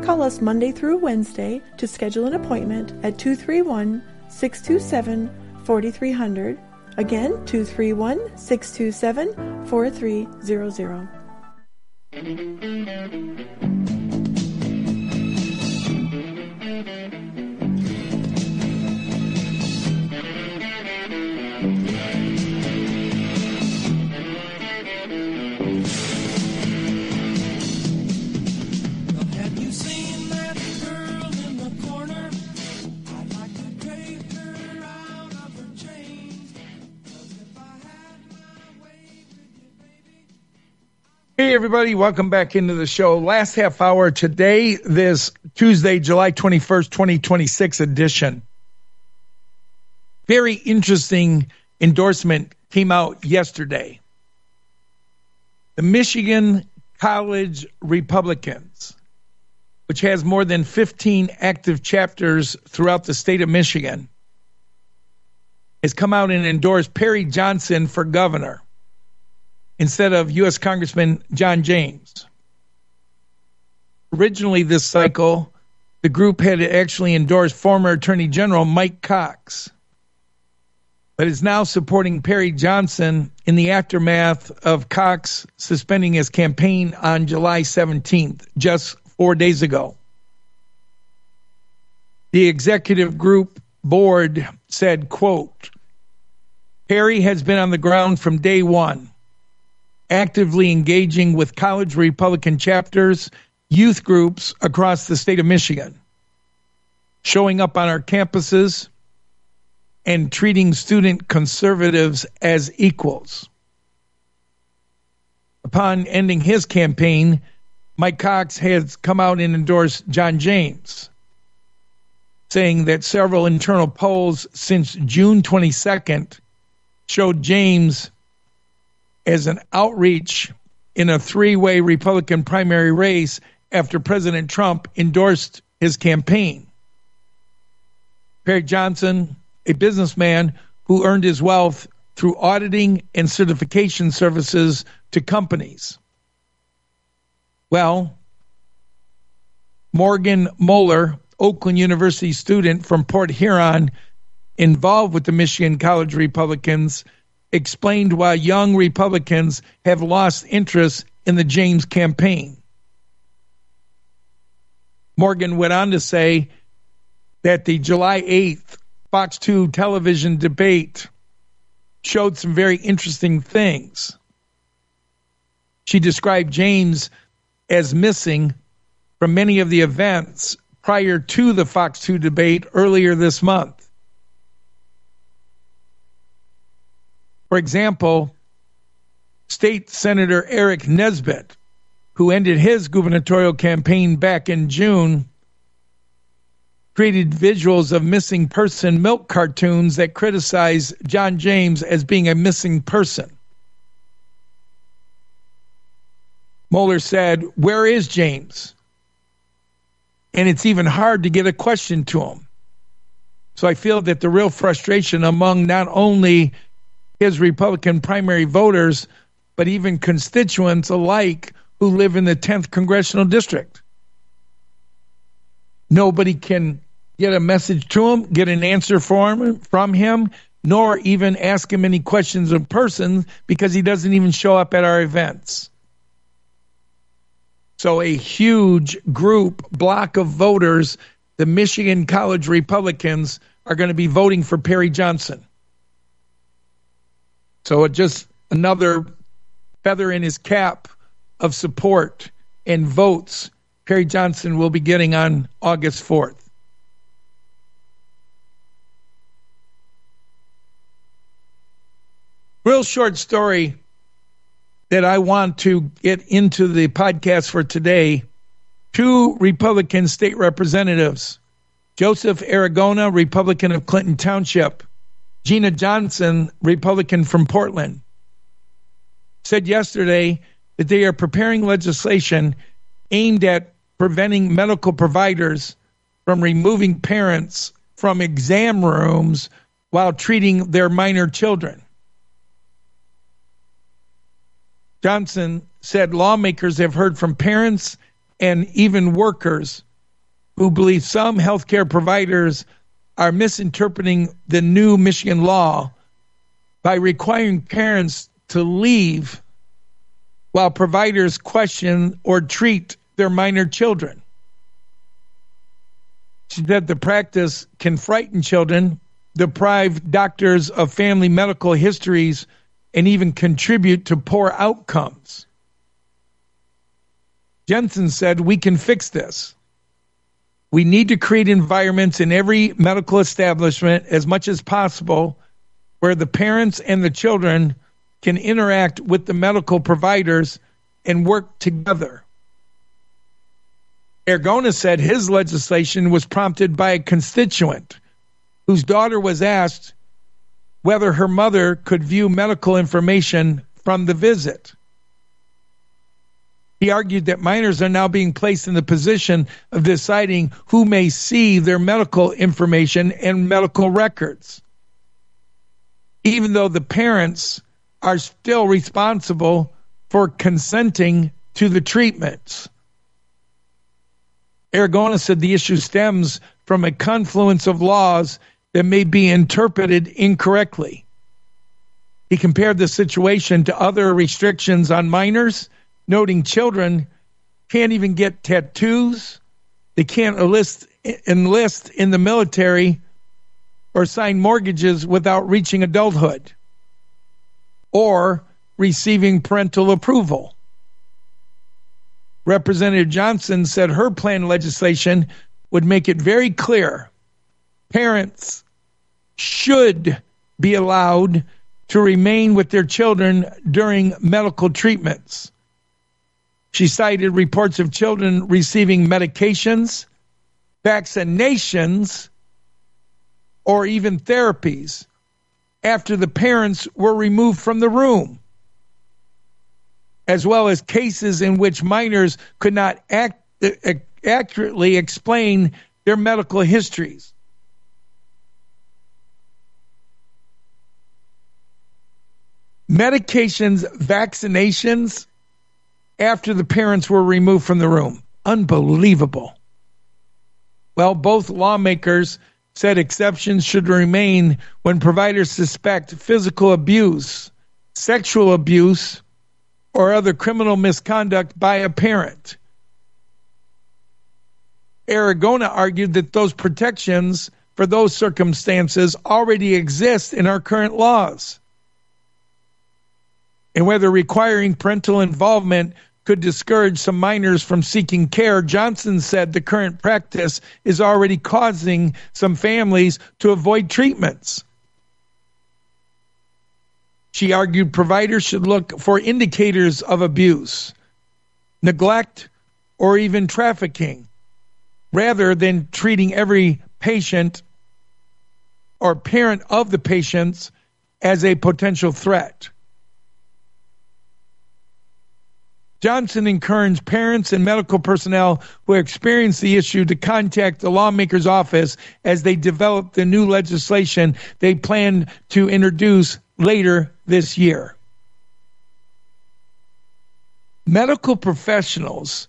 Call us Monday through Wednesday to schedule an appointment at 231-627-4300. Again, 231-627-4300. Hey, everybody. Welcome back into the show. Last half hour today, this Tuesday, July 21st, 2026 edition. Very interesting endorsement came out yesterday. The Michigan College Republicans, which has more than 15 active chapters throughout the state of Michigan, has come out and endorsed Perry Johnson for governor instead of U.S. Congressman John James. Originally this cycle, the group had actually endorsed former Attorney General Mike Cox, but is now supporting Perry Johnson in the aftermath of Cox suspending his campaign on July 17th, just 4 days ago. The executive group board said, quote, Perry has been on the ground from day one, actively engaging with college Republican chapters, youth groups across the state of Michigan, showing up on our campuses and treating student conservatives as equals. Upon ending his campaign, Mike Cox has come out and endorsed John James, saying that several internal polls since June 22nd showed James as an outreach in a three-way Republican primary race after President Trump endorsed his campaign. Perry Johnson, a businessman who earned his wealth through auditing and certification services to companies. Well, Morgan Moeller, Oakland University student from Port Huron, involved with the Michigan College Republicans, explained why young Republicans have lost interest in the James campaign. Morgan went on to say that the July 8th Fox 2 television debate showed some very interesting things. She described James as missing from many of the events prior to the Fox 2 debate earlier this month. For example, State Senator Eric Nesbitt, who ended his gubernatorial campaign back in June, created visuals of missing person milk cartoons that criticize John James as being a missing person. Moeller said, "Where is James?" And it's even hard to get a question to him. So I feel that the real frustration among not only his Republican primary voters, but even constituents alike who live in the 10th Congressional District. Nobody can get a message to him, get an answer from him, nor even ask him any questions in person because he doesn't even show up at our events. So a huge block of voters, the Michigan College Republicans, are going to be voting for Perry Johnson. So it's just another feather in his cap of support and votes Perry Johnson will be getting on August 4th. Real short story that I want to get into the podcast for today. Two Republican state representatives, Joseph Aragona, Republican of Clinton Township, Gina Johnson, Republican from Portland, said yesterday that they are preparing legislation aimed at preventing medical providers from removing parents from exam rooms while treating their minor children. Johnson said lawmakers have heard from parents and even workers who believe some healthcare providers are misinterpreting the new Michigan law by requiring parents to leave while providers question or treat their minor children. She said the practice can frighten children, deprive doctors of family medical histories, and even contribute to poor outcomes. Jensen said, "We can fix this. We need to create environments in every medical establishment as much as possible where the parents and the children can interact with the medical providers and work together." Argona said his legislation was prompted by a constituent whose daughter was asked whether her mother could view medical information from the visit. He argued that minors are now being placed in the position of deciding who may see their medical information and medical records, even though the parents are still responsible for consenting to the treatments. Argona said the issue stems from a confluence of laws that may be interpreted incorrectly. He compared the situation to other restrictions on minors, noting children can't even get tattoos, they can't enlist in the military or sign mortgages without reaching adulthood or receiving parental approval. Representative Johnson said her planned legislation would make it very clear parents should be allowed to remain with their children during medical treatments. She cited reports of children receiving medications, vaccinations, or even therapies after the parents were removed from the room, as well as cases in which minors could not accurately explain their medical histories. Medications, vaccinations, after the parents were removed from the room. Unbelievable. Well, both lawmakers said exceptions should remain when providers suspect physical abuse, sexual abuse, or other criminal misconduct by a parent. Argona argued that those protections for those circumstances already exist in our current laws. And whether requiring parental involvement could discourage some minors from seeking care, Johnson said the current practice is already causing some families to avoid treatments. She argued providers should look for indicators of abuse, neglect, or even trafficking, rather than treating every patient or parent of the patients as a potential threat. Johnson encouraged parents and medical personnel who experience the issue to contact the lawmaker's office as they develop the new legislation they plan to introduce later this year. Medical professionals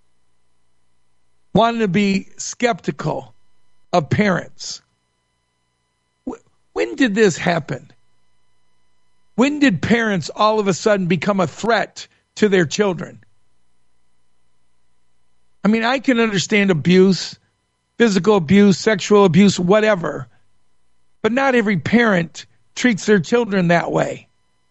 want to be skeptical of parents. When did this happen? When did parents all of a sudden become a threat to their children? I mean, I can understand abuse, physical abuse, sexual abuse, whatever, but not every parent treats their children that way.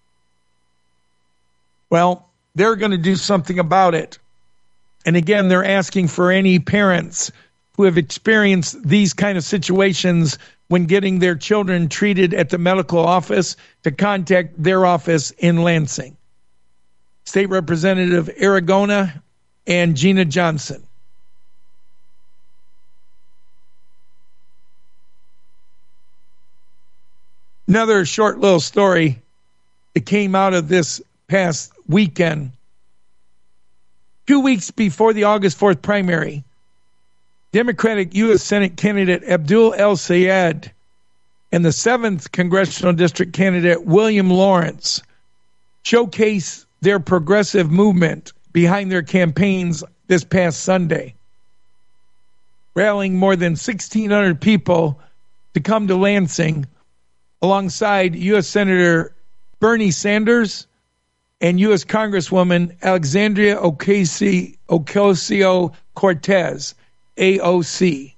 Well, they're going to do something about it. And again, they're asking for any parents who have experienced these kind of situations when getting their children treated at the medical office to contact their office in Lansing. State Representative Argona and Gina Johnson. Another short little story that came out of this past weekend. 2 weeks before the August 4th primary, Democratic U.S. Senate candidate Abdul El-Sayed and the 7th Congressional District candidate William Lawrence showcased their progressive movement behind their campaigns this past Sunday. rallying more than 1,600 people to come to Lansing alongside U.S. Senator Bernie Sanders and U.S. Congresswoman Alexandria Ocasio-Cortez, AOC.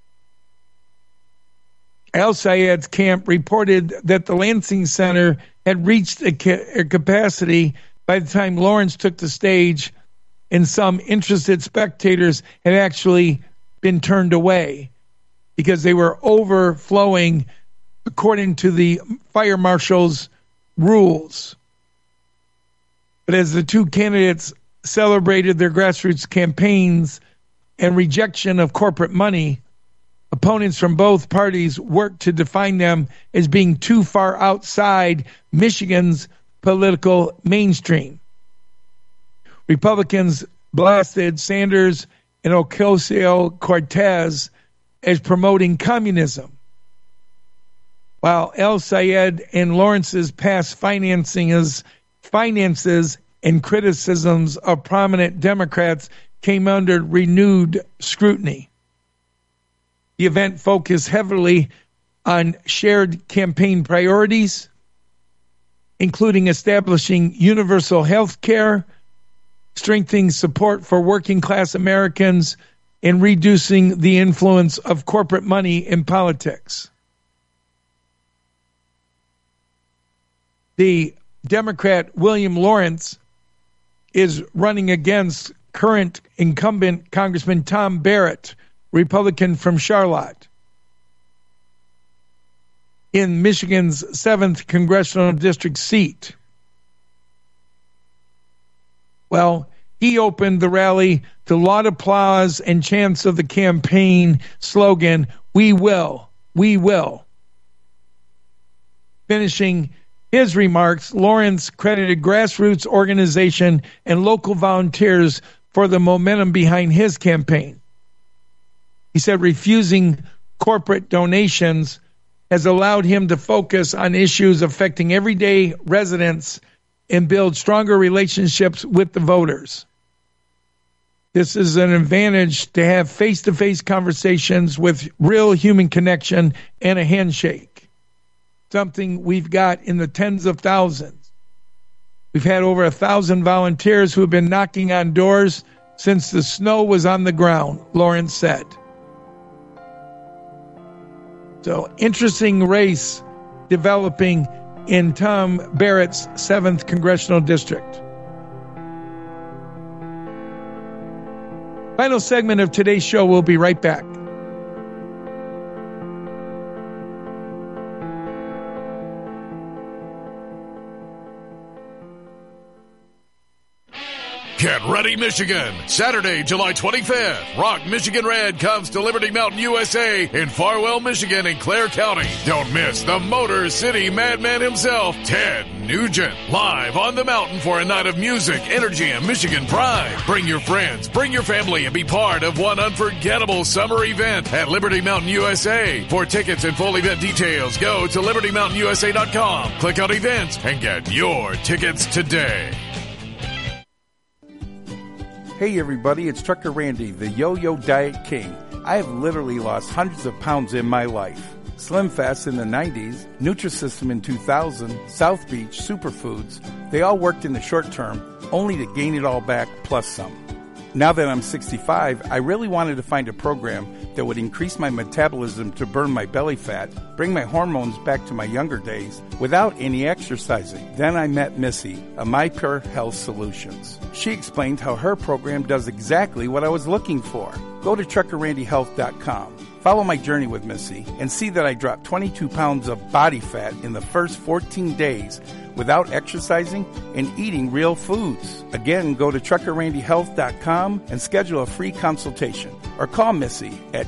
El-Sayed's camp reported that the Lansing Center had reached a capacity by the time Lawrence took the stage, and some interested spectators had actually been turned away because they were overflowing according to the fire marshal's rules. But as the two candidates celebrated their grassroots campaigns and rejection of corporate money, opponents from both parties worked to define them as being too far outside Michigan's political mainstream. Republicans blasted Sanders and Ocasio-Cortez as promoting communism, while El-Sayed and Lawrence's past finances and criticisms of prominent Democrats came under renewed scrutiny. The event focused heavily on shared campaign priorities, including establishing universal health care, strengthening support for working-class Americans, and reducing the influence of corporate money in politics. The Democrat William Lawrence is running against current incumbent Congressman Tom Barrett, Republican from Charlotte, in Michigan's 7th congressional district seat. Well, he opened the rally to loud applause and chants of the campaign slogan, "We will, we will." Finishing his remarks, Lawrence credited grassroots organization and local volunteers for the momentum behind his campaign. He said refusing corporate donations has allowed him to focus on issues affecting everyday residents and build stronger relationships with the voters. This is an advantage to have face-to-face conversations with real human connection and a handshake, something we've got in the tens of thousands. We've had over 1,000 volunteers who have been knocking on doors since the snow was on the ground, Lawrence said. So, interesting race developing in Tom Barrett's 7th congressional district. Final segment of today's show. We'll be right back. Get ready, Michigan. Saturday, July 25th. Rock Michigan Red comes to Liberty Mountain, USA in Farwell, Michigan and Clare County. Don't miss the Motor City Madman himself, Ted Nugent, live on the mountain for a night of music, energy, and Michigan pride. Bring your friends, bring your family, and be part of one unforgettable summer event at Liberty Mountain, USA. For tickets and full event details, go to libertymountainusa.com. Click on events and get your tickets today. Hey everybody, it's Trucker Randy, the Yo-Yo Diet King. I have literally lost hundreds of pounds in my life. Slim Fast in the 90s, Nutrisystem in 2000, South Beach, Superfoods, they all worked in the short term, only to gain it all back plus some. Now that I'm 65, I really wanted to find a program that would increase my metabolism to burn my belly fat, bring my hormones back to my younger days, without any exercising. Then I met Missy, of My Pure Health Solutions. She explained how her program does exactly what I was looking for. Go to TruckerRandyHealth.com. Follow my journey with Missy and see that I dropped 22 pounds of body fat in the first 14 days without exercising and eating real foods. Again, go to TruckerRandyHealth.com and schedule a free consultation or call Missy at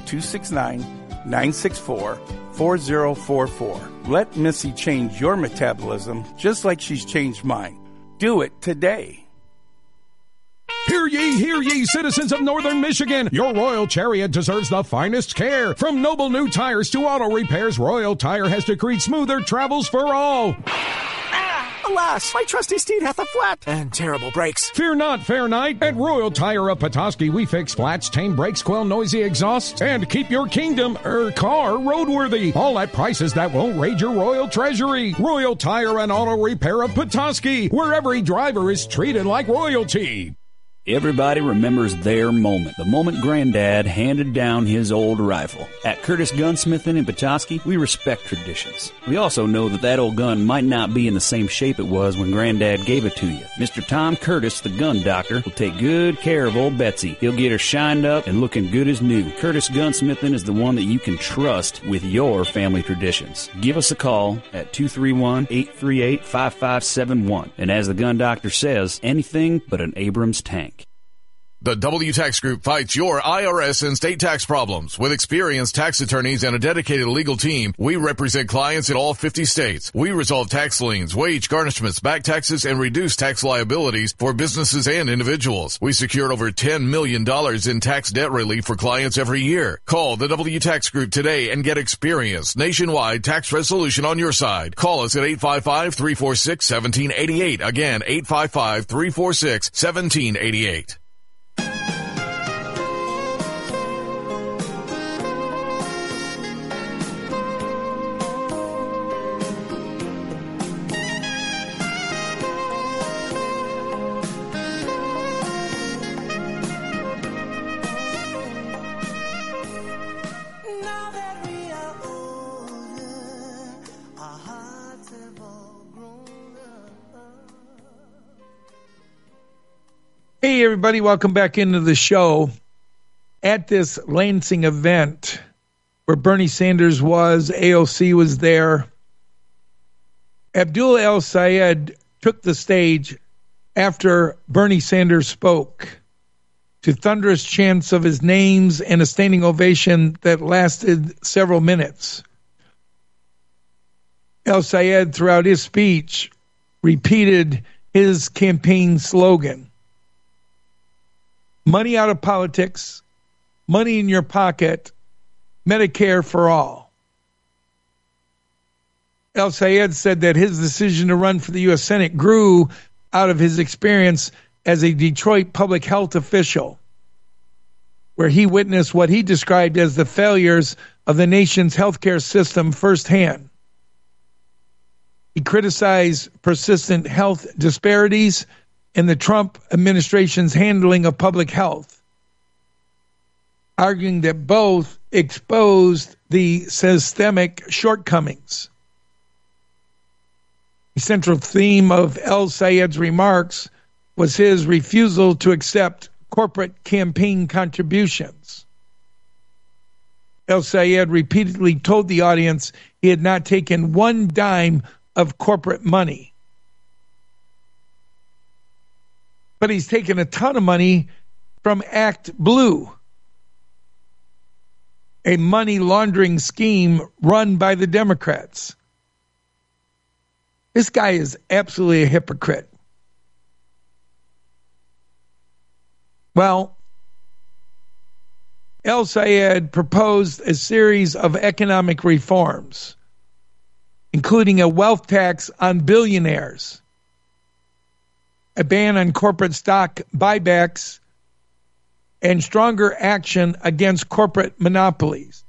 269-964-4044. Let Missy change your metabolism just like she's changed mine. Do it today. Hear ye, citizens of Northern Michigan. Your Royal Chariot deserves the finest care. From noble new tires to auto repairs, Royal Tire has decreed smoother travels for all. Alas, my trusty steed hath a flat and terrible brakes. Fear not, fair knight. At Royal Tire of Petoskey, we fix flats, tame brakes, quell noisy exhausts, and keep your kingdom, car roadworthy. All at prices that won't raid your royal treasury. Royal Tire and Auto Repair of Petoskey, where every driver is treated like royalty. Everybody remembers their moment, the moment Granddad handed down his old rifle. At Curtis Gunsmithing in Petoskey, we respect traditions. We also know that old gun might not be in the same shape it was when Granddad gave it to you. Mr. Tom Curtis, the gun doctor, will take good care of old Betsy. He'll get her shined up and looking good as new. Curtis Gunsmithing is the one that you can trust with your family traditions. Give us a call at 231-838-5571. And as the gun doctor says, anything but an Abrams tank. The W Tax Group fights your IRS and state tax problems. With experienced tax attorneys and a dedicated legal team, we represent clients in all 50 states. We resolve tax liens, wage garnishments, back taxes, and reduce tax liabilities for businesses and individuals. We secured over $10 million in tax debt relief for clients every year. Call the W Tax Group today and get experienced nationwide tax resolution on your side. Call us at 855-346-1788. Again, 855-346-1788. Hey, everybody, welcome back into the show. At this Lansing event where Bernie Sanders was, AOC was there, Abdul El-Sayed took the stage after Bernie Sanders spoke to thunderous chants of his names and a standing ovation that lasted several minutes. El-Sayed, throughout his speech, repeated his campaign slogan: money out of politics, money in your pocket, Medicare for all. El-Sayed said that his decision to run for the U.S. Senate grew out of his experience as a Detroit public health official, where he witnessed what he described as the failures of the nation's healthcare system firsthand. He criticized persistent health disparities and the Trump administration's handling of public health, arguing that both exposed the systemic shortcomings. The central theme of El-Sayed's remarks was his refusal to accept corporate campaign contributions. El-Sayed repeatedly told the audience he had not taken one dime of corporate money, but he's taken a ton of money from Act Blue, a money laundering scheme run by the Democrats. This guy is absolutely a hypocrite. Well, El-Sayed proposed a series of economic reforms, including a wealth tax on billionaires, a ban on corporate stock buybacks, and stronger action against corporate monopolies.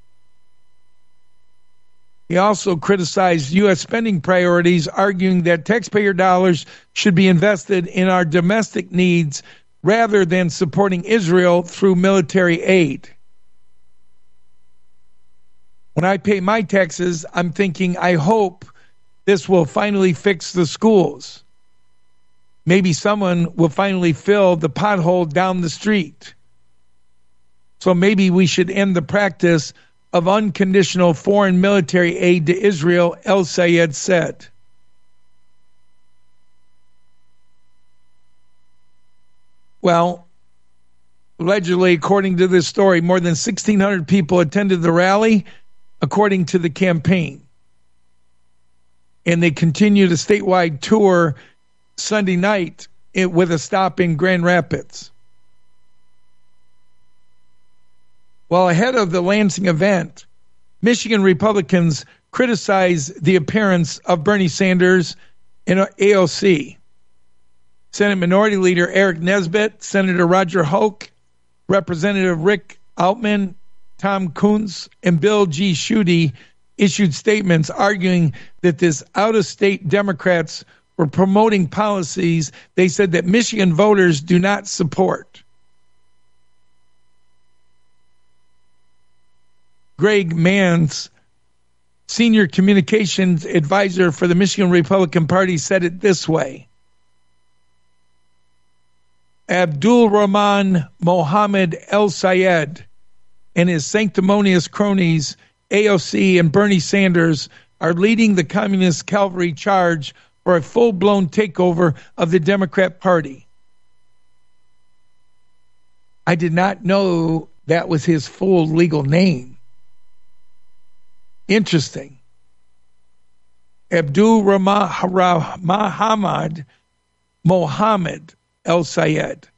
He also criticized U.S. spending priorities, arguing that taxpayer dollars should be invested in our domestic needs rather than supporting Israel through military aid. When I pay my taxes, I'm thinking, I hope this will finally fix the schools. Maybe someone will finally fill the pothole down the street. So maybe we should end the practice of unconditional foreign military aid to Israel, El-Sayed said. Well, allegedly, according to this story, more than 1,600 people attended the rally, according to the campaign. And they continued a statewide tour Sunday night with a stop in Grand Rapids. Well, ahead of the Lansing event, Michigan Republicans criticized the appearance of Bernie Sanders in AOC. Senate Minority Leader Eric Nesbitt, Senator Roger Hoke, Representative Rick Altman, Tom Kuntz, and Bill G. Schuette issued statements arguing that this out-of-state Democrats were promoting policies they said that Michigan voters do not support. Greg Manns, senior communications advisor for the Michigan Republican Party, said it this way. Abdul Rahman Mohammed El Sayed and his sanctimonious cronies, AOC and Bernie Sanders, are leading the communist cavalry charge for a full-blown takeover of the Democrat Party. I did not know that was his full legal name. Interesting. Abdul Rahman Mohammed El Sayed.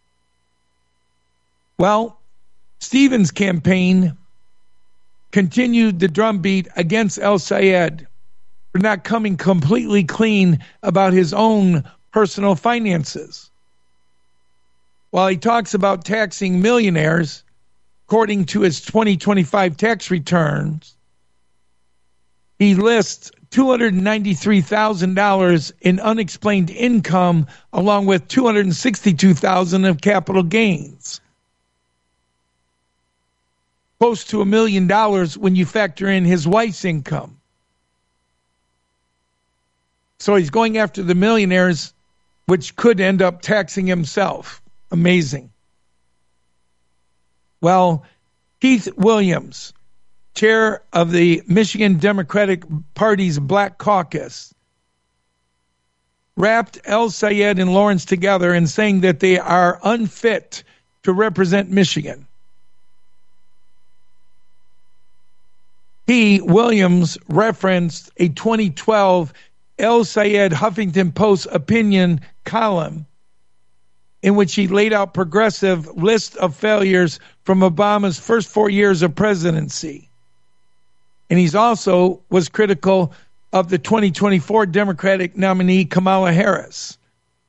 Well, Stevens' campaign continued the drumbeat against El Sayed for not coming completely clean about his own personal finances. While he talks about taxing millionaires, according to his 2025 tax returns, he lists $293,000 in unexplained income, along with $262,000 of capital gains. Close to $1 million when you factor in his wife's income. So he's going after the millionaires, which could end up taxing himself. Amazing. Well, Keith Williams, chair of the Michigan Democratic Party's Black Caucus, wrapped El Sayed and Lawrence together in saying that they are unfit to represent Michigan. Williams referenced a 2012 El Sayed Huffington Post opinion column in which he laid out progressive list of failures from Obama's first 4 years of presidency. And he's also was critical of the 2024 Democratic nominee Kamala Harris.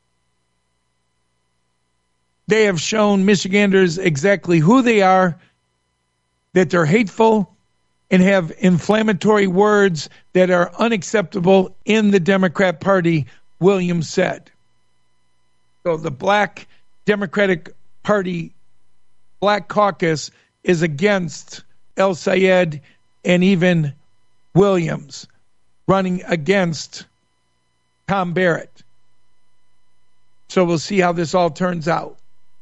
They have shown Michiganders exactly who they are, that they're hateful, and have inflammatory words that are unacceptable in the Democrat Party, Williams said. So the Black Democratic Party, Black Caucus, is against El Sayed and even Williams, running against Tom Barrett. So we'll see how this all turns out.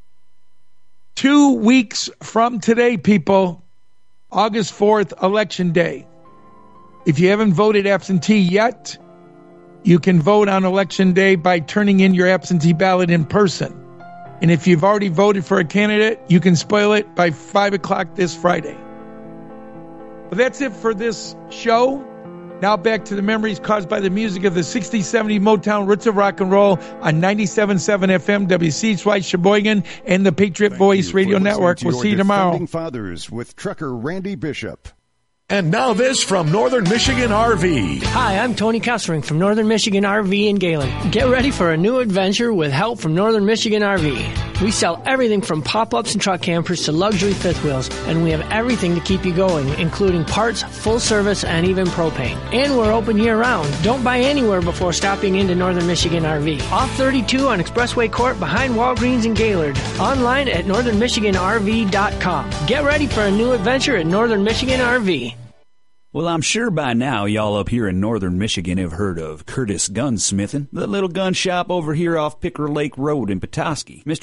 2 weeks from today, people, August 4th, Election Day. If you haven't voted absentee yet, you can vote on Election Day by turning in your absentee ballot in person. And if you've already voted for a candidate, you can spoil it by 5 o'clock this Friday. Well, that's it for this show. Now back to the memories caused by the music of the 60s, 70s Motown roots of rock and roll on 97.7 FM, WCHY Sheboygan, and the Patriot Voice Radio Network. We'll see you tomorrow. Fathers with trucker Randy Bishop. And now this from Northern Michigan RV. Hi, I'm Tony Kessering from Northern Michigan RV in Galen. Get ready for a new adventure with help from Northern Michigan RV. We sell everything from pop-ups and truck campers to luxury fifth wheels, and we have everything to keep you going, including parts, full service, and even propane. And we're open year-round. Don't buy anywhere before stopping into Northern Michigan RV. Off 32 on Expressway Court behind Walgreens in Gaylord. Online at northernmichiganrv.com. Get ready for a new adventure at Northern Michigan RV. Well, I'm sure by now y'all up here in northern Michigan have heard of Curtis Gunsmithing, the little gun shop over here off Picker Lake Road in Petoskey. Mr.